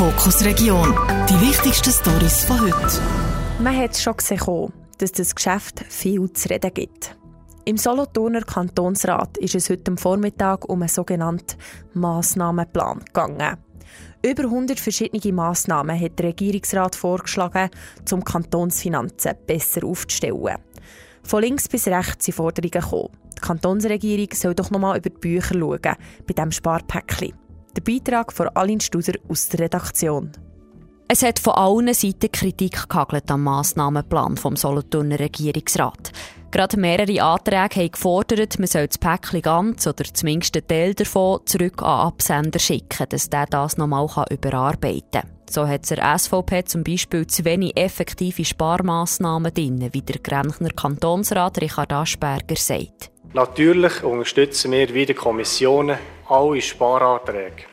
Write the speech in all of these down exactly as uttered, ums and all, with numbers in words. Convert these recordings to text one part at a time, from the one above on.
Fokus Region. Die wichtigsten Storys von heute. Man hat es schon gesehen, dass das Geschäft viel zu reden gibt. Im Solothurner Kantonsrat ist es heute am Vormittag um einen sogenannten Massnahmenplan gegangen. Über hundert verschiedene Massnahmen hat der Regierungsrat vorgeschlagen, um die Kantonsfinanzen besser aufzustellen. Von links bis rechts sind Forderungen gekommen. Die Kantonsregierung soll doch nochmal über die Bücher schauen bei diesem Sparpäckchen. Der Beitrag von Aline Stuser aus der Redaktion. Es hat von allen Seiten Kritik gehagelt am Massnahmenplan vom Solothurner Regierungsrat. Gerade mehrere Anträge haben gefordert, man soll das Päckchen ganz oder zumindest einen Teil davon zurück an Absender schicken, dass der das nochmal überarbeiten kann. So hat der S V P zum Beispiel zu wenig effektive Sparmassnahmen drin, wie der Grenchner Kantonsrat Richard Aschberger sagt. Natürlich unterstützen wir wie die Kommissionen alle Sparanträge.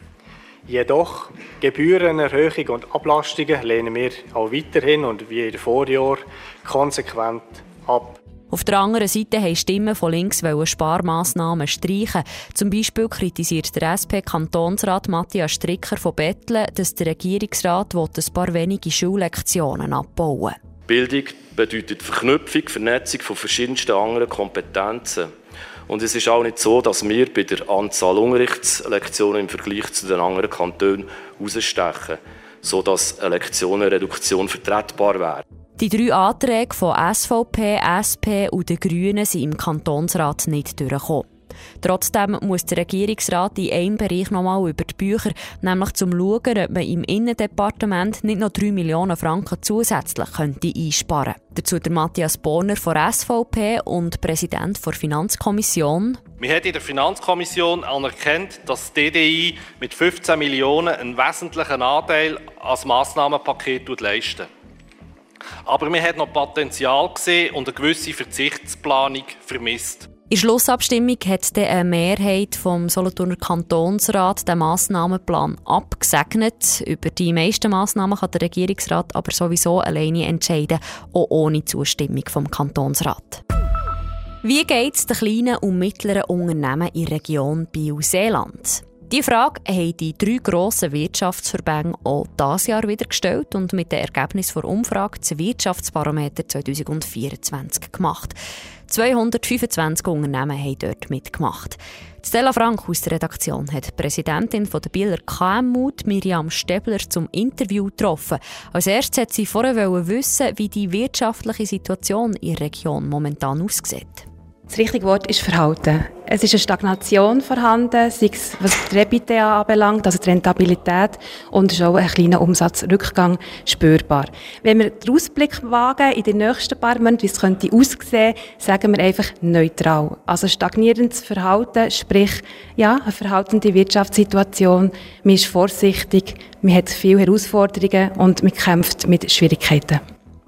Jedoch Gebührenerhöhung und Ablastungen lehnen wir auch weiterhin und wie in den Vorjahren konsequent ab. Auf der anderen Seite haben Stimmen von links Sparmassnahmen streichen. Zum Beispiel kritisiert der S P-Kantonsrat Matthias Stricker von Betteln, dass der Regierungsrat ein paar wenige Schullektionen abbauen will. Bildung bedeutet Verknüpfung, Vernetzung von verschiedensten anderen Kompetenzen. Und es ist auch nicht so, dass wir bei der Anzahl Unterrichtslektionen im Vergleich zu den anderen Kantonen herausstechen, sodass eine Lektionenreduktion vertretbar wäre. Die drei Anträge von S V P, S P und den Grünen sind im Kantonsrat nicht durchgekommen. Trotzdem muss der Regierungsrat in einem Bereich nochmal über die Bücher, nämlich zum Schauen, ob man im Innendepartement nicht noch drei Millionen Franken zusätzlich könnte einsparen könnte. Dazu der Matthias Borner von S V P und Präsident der Finanzkommission. Wir haben in der Finanzkommission anerkannt, dass die D D I mit fünfzehn Millionen einen wesentlichen Anteil als Massnahmenpaket leistet. Aber wir haben noch Potenzial gesehen und eine gewisse Verzichtsplanung vermisst. In der Schlussabstimmung hat eine Mehrheit vom Solothurner Kantonsrat den Massnahmenplan abgesegnet. Über die meisten Massnahmen kann der Regierungsrat aber sowieso alleine entscheiden, auch ohne Zustimmung vom Kantonsrat. Wie geht es den kleinen und mittleren Unternehmen in der Region Biel-Seeland? Die Frage haben die drei grossen Wirtschaftsverbände auch dieses Jahr wieder gestellt und mit dem Ergebnis der Umfrage das Wirtschaftsbarometer zwanzig vierundzwanzig gemacht. zweihundertfünfundzwanzig Unternehmen haben dort mitgemacht. Stella Frank aus der Redaktion hat die Präsidentin der Bieler K M U, Miriam Stebler, zum Interview getroffen. Als erstes hat sie vorher wissen, wie die wirtschaftliche Situation in der Region momentan aussieht. Das richtige Wort ist Verhalten. Es ist eine Stagnation vorhanden, sei es was die EBITDA anbelangt, also die Rentabilität, und es ist auch ein kleiner Umsatzrückgang spürbar. Wenn wir den Ausblick wagen in den nächsten paar Monaten, wie es könnte aussehen, sagen wir einfach neutral. Also stagnierendes Verhalten, sprich ja, eine verhaltende Wirtschaftssituation. Man ist vorsichtig, man hat viele Herausforderungen und man kämpft mit Schwierigkeiten.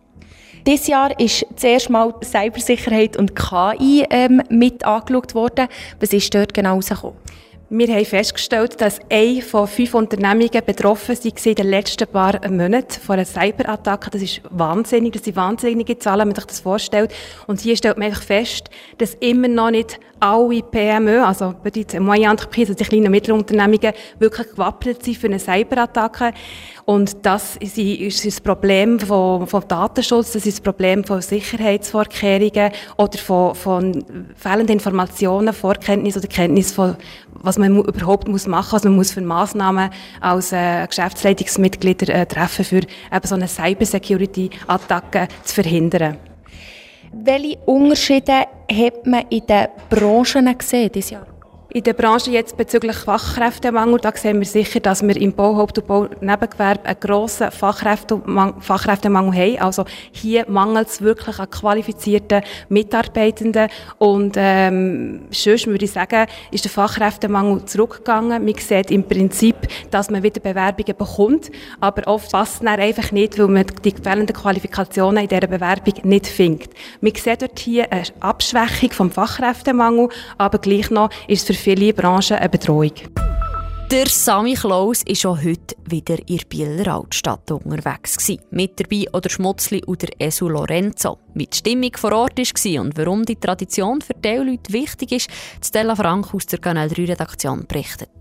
Dieses Jahr ist zuerst mal Cybersicherheit und K I ähm, mit angeschaut worden. Was ist dort genau rausgekommen? Wir haben festgestellt, dass eine von fünf Unternehmungen betroffen waren in den letzten paar Monaten von einer Cyberattacke. Das ist wahnsinnig, das sind wahnsinnige Zahlen, wenn man sich das vorstellt. Und hier stellt man einfach fest, dass immer noch nicht alle P M Ö, also die Moyenne Entreprise, die kleinen und mittleren Unternehmungen, wirklich gewappnet sind für eine Cyberattacke. Und das ist das Problem von, von Datenschutz, das ist das Problem von Sicherheitsvorkehrungen oder von, von fehlenden Informationen, Vorkenntnis oder Kenntnis von, was man überhaupt muss machen muss, also man muss für Massnahmen als äh, Geschäftsleitungsmitglieder äh, treffen, für eben so eine Cybersecurity-Attacke zu verhindern. Welche Unterschiede hat man in den Branchen gesehen dieses Jahr? In der Branche jetzt bezüglich Fachkräftemangel, da sehen wir sicher, dass wir im Bauhaupt- und Baunebengewerbe einen grossen Fachkräftemangel, Fachkräftemangel haben. Also hier mangelt es wirklich an qualifizierten Mitarbeitenden. Und ähm, sonst würde ich sagen, ist der Fachkräftemangel zurückgegangen. Man sieht im Prinzip, dass man wieder Bewerbungen bekommt, aber oft passt es einfach nicht, weil man die fehlenden Qualifikationen in dieser Bewerbung nicht findet. Wir sehen dort hier eine Abschwächung vom Fachkräftemangel, aber gleich noch ist es für viele Branchen eine Bedrohung. Der Sami Klaus war schon heute wieder in der Bieler Altstadt unterwegs. Mit dabei oder Schmutzli und der Esu Lorenzo. Wie die Stimmung vor Ort war und warum die Tradition für die Leute wichtig ist, Stella Frank aus der Kanal drei Redaktion berichtet.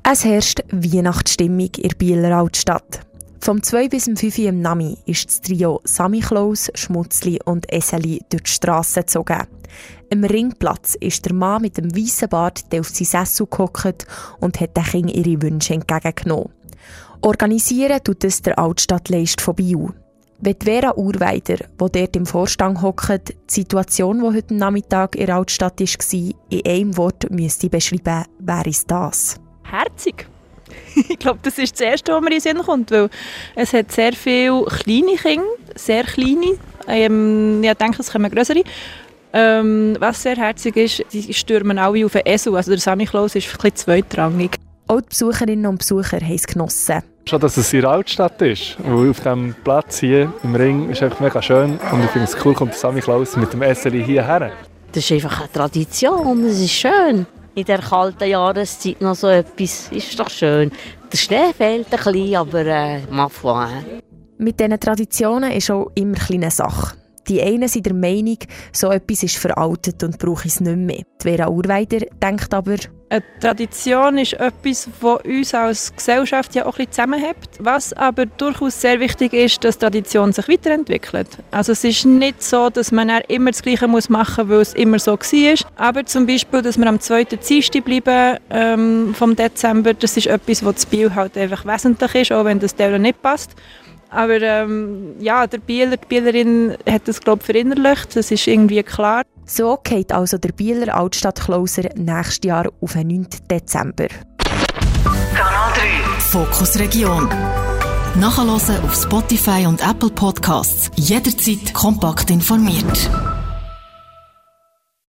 Es herrscht Weihnachtsstimmung in der Bieler Altstadt. Vom zwei bis fünf Uhr am Nami ist das Trio Samichlaus, Schmutzli und Eseli durch die Strasse gezogen. Am Ringplatz ist der Mann mit dem weißen Bart, der auf seinen Sessel gehockt und hat den Kindern ihre Wünsche entgegengenommen. Organisieren tut es der Altstadtleist von Biel. Wenn Vera Urweider, die dort im Vorstand hockt, die Situation, die heute Nachmittag in der Altstadt war, in einem Wort müsste beschreiben, wäre es das. Herzig. Ich glaube, das ist das Erste, was mir in den Sinn kommt, weil es hat sehr viele kleine Kinder, sehr kleine. Ähm, ich denke, es kommen größere. Ähm, was sehr herzig ist, die stürmen alle auf den Esel. Also der Samichlaus ist ein bisschen zweitrangig. Auch die Besucherinnen und Besucher haben es genossen. Schon, dass es in der Altstadt ist. Und auf diesem Platz hier im Ring ist einfach mega schön. Und ich finde es cool, kommt der Samichlaus mit dem Esseli hierher. Das ist einfach eine Tradition, das ist schön. In der kalten Jahreszeit noch so etwas, ist doch schön. Der Schnee fehlt ein bisschen, aber äh, ma foi. Mit diesen Traditionen ist auch immer eine Sache. Die einen sind der Meinung, so etwas ist veraltet und brauche es nicht mehr. Die Vera Urweider denkt aber, eine Tradition ist etwas, das uns als Gesellschaft ja auch ein bisschen zusammenhält. Was aber durchaus sehr wichtig ist, dass die Tradition sich weiterentwickelt. Also es ist nicht so, dass man immer das Gleiche machen muss, weil es immer so war. Aber zum Beispiel, dass wir am zweiten Dienstag bleiben ähm, vom Dezember, das ist etwas, was zu Biel halt einfach wesentlich ist, auch wenn das Teil nicht passt. Aber ähm, ja, der Bieler, die Bielerin hat das, glaube ich, verinnerlicht. Das ist irgendwie klar. So geht also der Bieler Altstadtklauser nächstes Jahr auf den neunten Dezember. Kanal drei Fokus Region. Nachhören auf Spotify und Apple Podcasts. Jederzeit kompakt informiert.